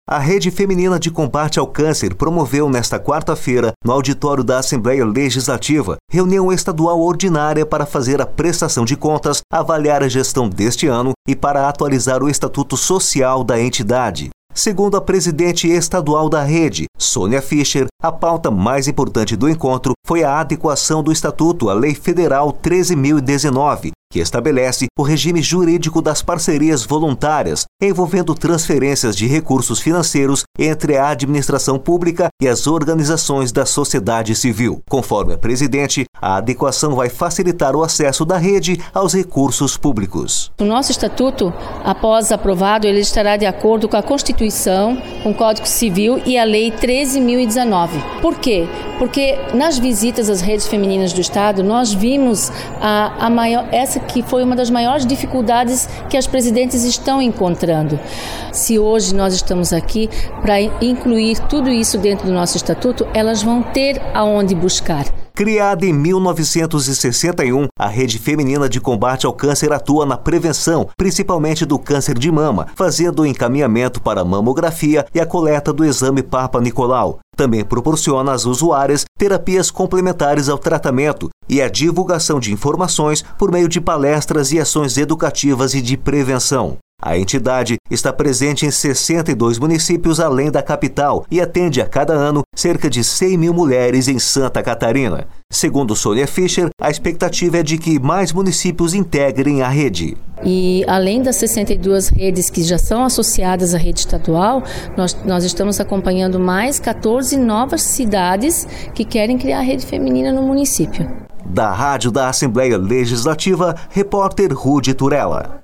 A Rede Feminina de Combate ao Câncer promoveu nesta quarta-feira, no auditório da Assembleia Legislativa, reunião estadual ordinária para fazer a prestação de contas, avaliar a gestão deste ano e para atualizar o estatuto social da entidade. Segundo a presidente estadual da rede, Sônia Fischer, a pauta mais importante do encontro foi a adequação do estatuto à Lei Federal 13.019, que estabelece o regime jurídico das parcerias voluntárias, envolvendo transferências de recursos financeiros entre a administração pública e as organizações da sociedade civil. Conforme a presidente, a adequação vai facilitar o acesso da rede aos recursos públicos. O nosso estatuto, após aprovado, ele estará de acordo com a Constituição, com o Código Civil e a Lei 13.019. Por quê? Porque nas visitas às redes femininas do Estado, nós vimos essa que foi uma das maiores dificuldades que as presidentes estão encontrando. Se hoje nós estamos aqui para incluir tudo isso dentro do nosso estatuto, elas vão ter aonde buscar. Criada em 1961, a Rede Feminina de Combate ao Câncer atua na prevenção, principalmente do câncer de mama, fazendo o encaminhamento para a mamografia e a coleta do exame Papa Nicolau. Também proporciona às usuárias terapias complementares ao tratamento e a divulgação de informações por meio de palestras e ações educativas e de prevenção. A entidade está presente em 62 municípios além da capital e atende a cada ano cerca de 100 mil mulheres em Santa Catarina. Segundo Sônia Fischer, a expectativa é de que mais municípios integrem a rede. E além das 62 redes que já são associadas à rede estadual, nós estamos acompanhando mais 14 novas cidades que querem criar a rede feminina no município. Da Rádio da Assembleia Legislativa, repórter Rude Turella.